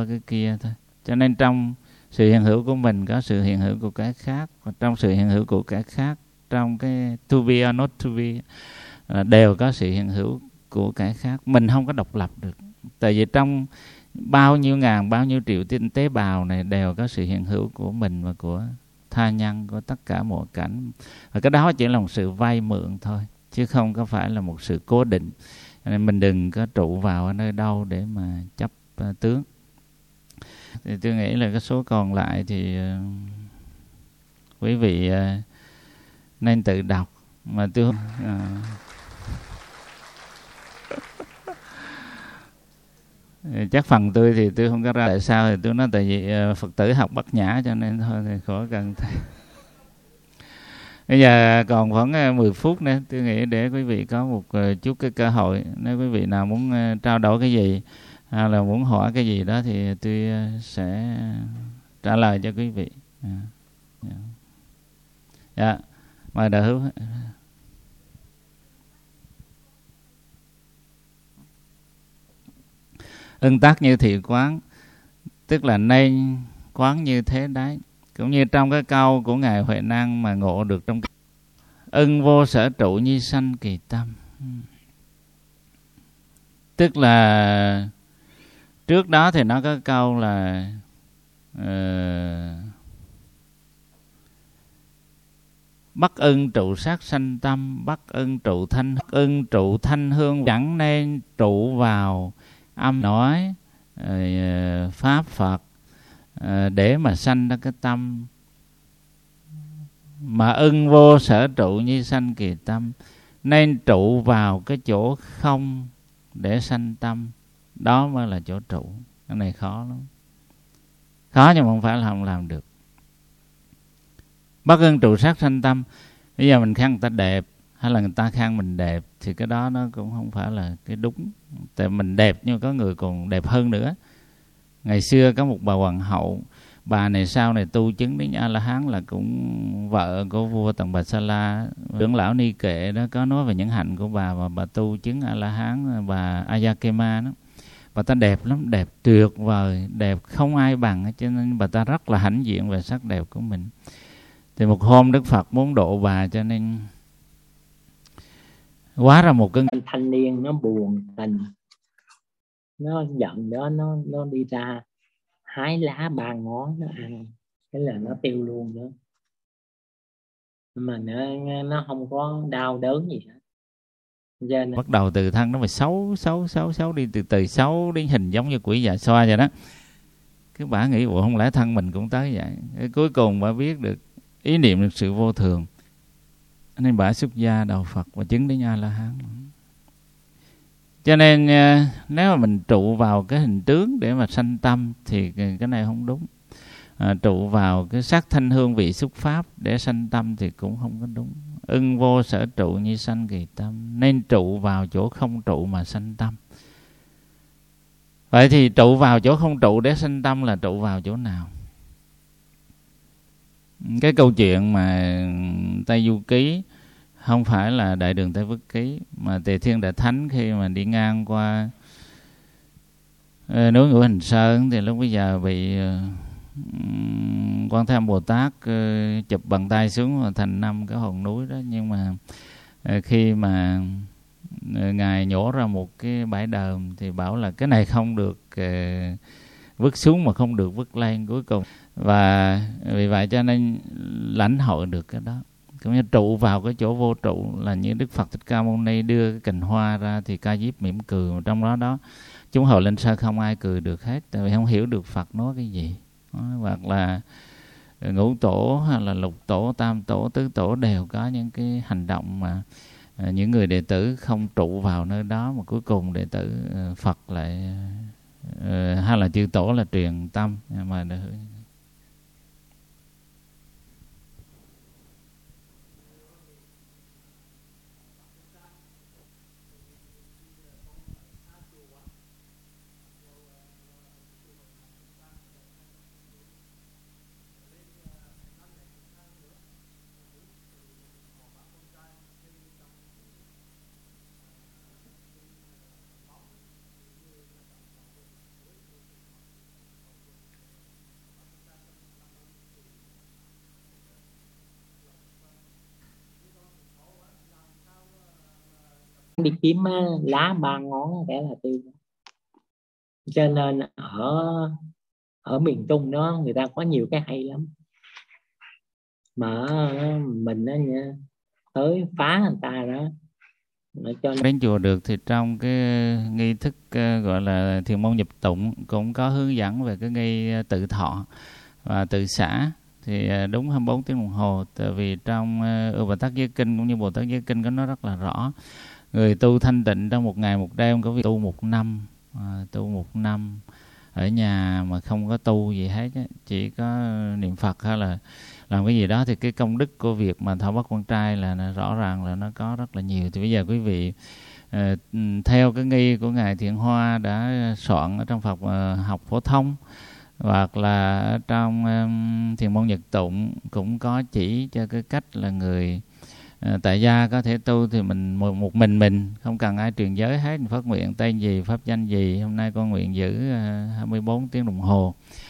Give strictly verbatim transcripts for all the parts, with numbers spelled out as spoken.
qua cái kia thôi. Cho nên trong sự hiện hữu của mình có sự hiện hữu của cái khác, và trong sự hiện hữu của cái khác, trong cái to be or not to be, đều có sự hiện hữu của cái khác. Mình không có độc lập được, tại vì trong bao nhiêu ngàn, bao nhiêu triệu tế bào này đều có sự hiện hữu của mình và của tha nhân, của tất cả mọi cảnh. Và cái đó chỉ là một sự vay mượn thôi, chứ không có phải là một sự cố định. Nên mình đừng có trụ vào ở nơi đâu để mà chấp uh, tướng. Thì tôi nghĩ là cái số còn lại thì uh, quý vị uh, nên tự đọc. Mà tôi uh, chắc phần tôi thì tôi không có ra tại sao, thì tôi nói tại vì uh, Phật tử học Bát Nhã cho nên thôi thì khỏi cần. Bây giờ còn khoảng mười phút nữa, tôi nghĩ để quý vị có một chút cái cơ hội. Nếu quý vị nào muốn trao đổi cái gì hay là muốn hỏi cái gì đó thì tôi sẽ trả lời cho quý vị. Dạ, dạ. Mời Đại Hữu. Ưng tác như thị quán, tức là nên quán như thế đấy. Cũng như trong cái câu của Ngài Huệ Năng mà ngộ được trong ưng vô sở trụ nhi sanh kỳ tâm. Tức là trước đó thì nó có câu là uh, Bắc ưng trụ sát sanh tâm, Bắc ưng trụ thanh, Bắc ưng trụ thanh hương, chẳng nên trụ vào âm nói uh, pháp Phật uh, để mà sanh ra cái tâm. Mà ưng vô sở trụ như sanh kỳ tâm, nên trụ vào cái chỗ không để sanh tâm, đó mới là chỗ trụ. Cái này khó lắm, khó nhưng mà không phải là không làm được. Bất ưng trụ sát sanh tâm. Bây giờ mình khen người ta đẹp hay là người ta khen mình đẹp thì cái đó nó cũng không phải là cái đúng. Tại mình đẹp nhưng có người còn đẹp hơn nữa. Ngày xưa có một bà hoàng hậu, bà này sau này tu chứng đến A-la-hán, là cũng vợ của vua Tần Bà Sa La. Trưởng lão Ni Kệ đó có nói về những hạnh của bà, và bà tu chứng A-la-hán, bà Ayakema đó. Bà ta đẹp lắm, đẹp tuyệt vời, đẹp không ai bằng, cho nên bà ta rất là hãnh diện về sắc đẹp của mình. Thì một hôm Đức Phật muốn độ bà, cho nên quá ra một cái thanh niên nó buồn tình, nó giận đó, nó nó đi ra hái lá ba ngón nó ăn, thế là nó tiêu luôn nữa, mà nó nó không có đau đớn gì hết. Nên bắt đầu từ thân nó mà xấu xấu xấu xấu đi, từ từ xấu đến hình giống như quỷ già xoa vậy đó. Cái bà nghĩ bộ không lẽ thân mình cũng tới vậy. Cái cuối cùng bà biết được ý niệm được sự vô thường, nên bà xuất gia đầu Phật và chứng đến A-la-hán. Cho nên nếu mà mình trụ vào cái hình tướng để mà sanh tâm thì cái này không đúng. À, trụ vào cái sắc thanh hương vị xúc pháp để sanh tâm thì cũng không có đúng. Ưng vô sở trụ như sanh kỳ tâm, nên trụ vào chỗ không trụ mà sanh tâm. Vậy thì trụ vào chỗ không trụ để sanh tâm là trụ vào chỗ nào? Cái câu chuyện mà Tây Du Ký không phải là Đại Đường Tây Vất Ký, mà Tề Thiên Đại Thánh khi mà đi ngang qua núi Ngũ Hành Sơn thì lúc bây giờ bị Quan Thế Âm Bồ Tát chụp bàn tay xuống và thành năm cái hòn núi đó. Nhưng mà khi mà Ngài nhổ ra một cái bãi đờm thì bảo là cái này không được vứt xuống mà không được vứt lên cuối cùng. Và vì vậy cho nên lãnh hội được cái đó. Cũng như trụ vào cái chỗ vô trụ, là như Đức Phật Thích Ca Mâu Ni đưa cái cành hoa ra thì Ca Diếp mỉm cười, trong đó đó chúng hồi lên sơ không ai cười được hết, tại vì không hiểu được Phật nói cái gì. Đó, hoặc là ngũ tổ hay là lục tổ, tam tổ, tứ tổ đều có những cái hành động mà những người đệ tử không trụ vào nơi đó, mà cuối cùng đệ tử Phật lại hay là chư tổ là truyền tâm mà được. đi kiếm lá ba ngón cái là tiêu. Cho nên ở ở miền Trung đó người ta có nhiều cái hay lắm, mà mình đó nha, tới phá người ta đó. Cho đến chùa được thì trong cái nghi thức gọi là thiền môn nhập tụng cũng có hướng dẫn về cái nghi tự thọ và tự xả, thì đúng hai mươi bốn tiếng đồng hồ. Tại vì trong Ưu Bà Tát Giới Kinh cũng như Bồ Tát Giới Kinh có nói rất là rõ, người tu thanh tịnh trong một ngày một đêm có việc tu một năm, à, tu một năm ở nhà mà không có tu gì hết, chỉ có niệm Phật hay là làm cái gì đó, thì cái công đức của việc mà thọ bắt con trai là nó rõ ràng là nó có rất là nhiều. Thì bây giờ quý vị uh, theo cái nghi của Ngài Thiện Hoa đã soạn ở trong Phật uh, học phổ thông, hoặc là ở trong um, thiền môn nhật tụng cũng có chỉ cho cái cách là người uh, tại gia có thể tu, thì mình một, một mình mình không cần ai truyền giới hết, mình phát nguyện tên gì, pháp danh gì, hôm nay con nguyện giữ uh, hai mươi bốn tiếng đồng hồ.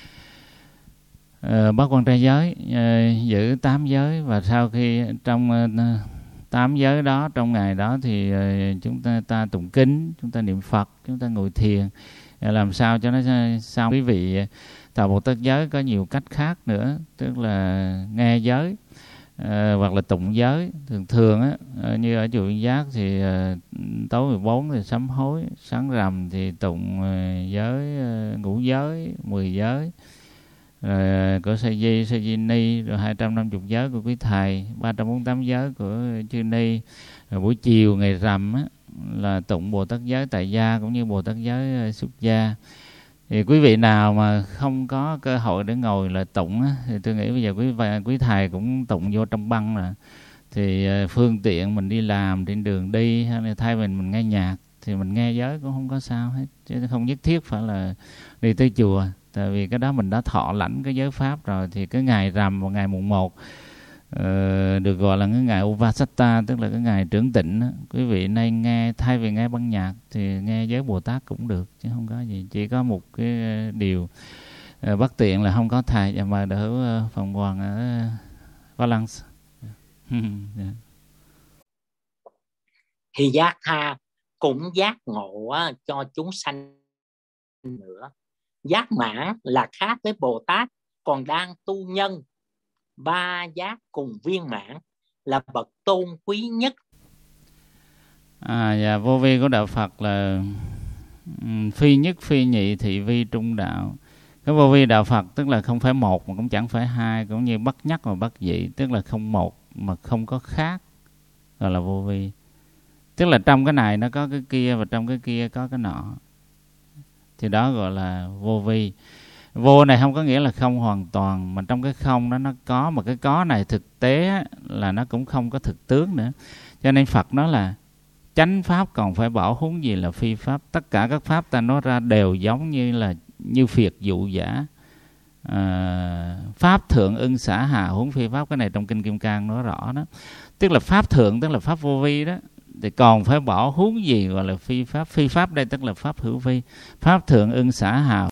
Uh, bắt quan trai giới, uh, giữ tám giới, và sau khi trong uh, tám giới đó, trong ngày đó thì uh, chúng ta, ta tụng kinh, chúng ta niệm Phật, chúng ta ngồi thiền, uh, làm sao cho nó xong. Quý vị uh, thọ Bồ Tát giới có nhiều cách khác nữa, tức là nghe giới uh, hoặc là tụng giới. Thường thường á, uh, như ở chùa Viên Giác thì uh, tối mười bốn thì sám hối, sáng rằm thì tụng uh, giới uh, ngũ giới, mười giới, rồi của Sa Di, Sa Di Ni, rồi hai trăm năm mươi giới của quý thầy, ba trăm bốn mươi tám giới của chư Ni. Rồi buổi chiều ngày rằm á, là tụng Bồ Tát giới tại gia cũng như Bồ Tát giới xuất gia. Thì quý vị nào mà không có cơ hội để ngồi là tụng á, thì tôi nghĩ bây giờ quý quý thầy cũng tụng vô trong băng rồi. Thì phương tiện mình đi làm trên đường đi, hay là thay mình mình nghe nhạc thì mình nghe giới cũng không có sao hết, chứ không nhất thiết phải là đi tới chùa. Tại vì cái đó mình đã thọ lãnh cái giới pháp rồi, thì cái ngày rằm vào ngày mùng một uh, được gọi là cái ngày Uvasatta, tức là cái ngày trưởng tịnh đó. Quý vị nên nghe, thay vì nghe băng nhạc thì nghe giới Bồ Tát cũng được, chứ không có gì. Chỉ có một cái điều uh, bất tiện là không có thầy. Và mời đỡ uh, phòng hoàng ở Valence. Yeah. Thì giác tha cũng giác ngộ cho chúng sanh nữa. Giác mãn là khác với Bồ Tát còn đang tu nhân. Ba giác cùng viên mãn là bậc tôn quý nhất. À, và vô vi của đạo Phật là phi nhất, phi nhị, thị vi, trung đạo. Cái vô vi đạo Phật tức là không phải một mà cũng chẳng phải hai, cũng như bất nhất và bất dị, tức là không một mà không có khác, gọi là vô vi. Tức là trong cái này nó có cái kia và trong cái kia có cái nọ, thì đó gọi là vô vi. Vô này không có nghĩa là không hoàn toàn, mà trong cái không đó nó có, mà cái có này thực tế là nó cũng không có thực tướng nữa. Cho nên Phật nói là chánh pháp còn phải bảo, huống gì là phi pháp. Tất cả các pháp ta nói ra đều giống như là như phiệt dụ giả. À, pháp thượng ưng xả hà huống phi pháp. Cái này trong Kinh Kim Cang nói rõ đó. Tức là pháp thượng tức là pháp vô vi đó, thì còn phải bỏ huống gì gọi là phi pháp. Phi pháp đây tức là pháp hữu vi. Pháp thượng ưng xả hà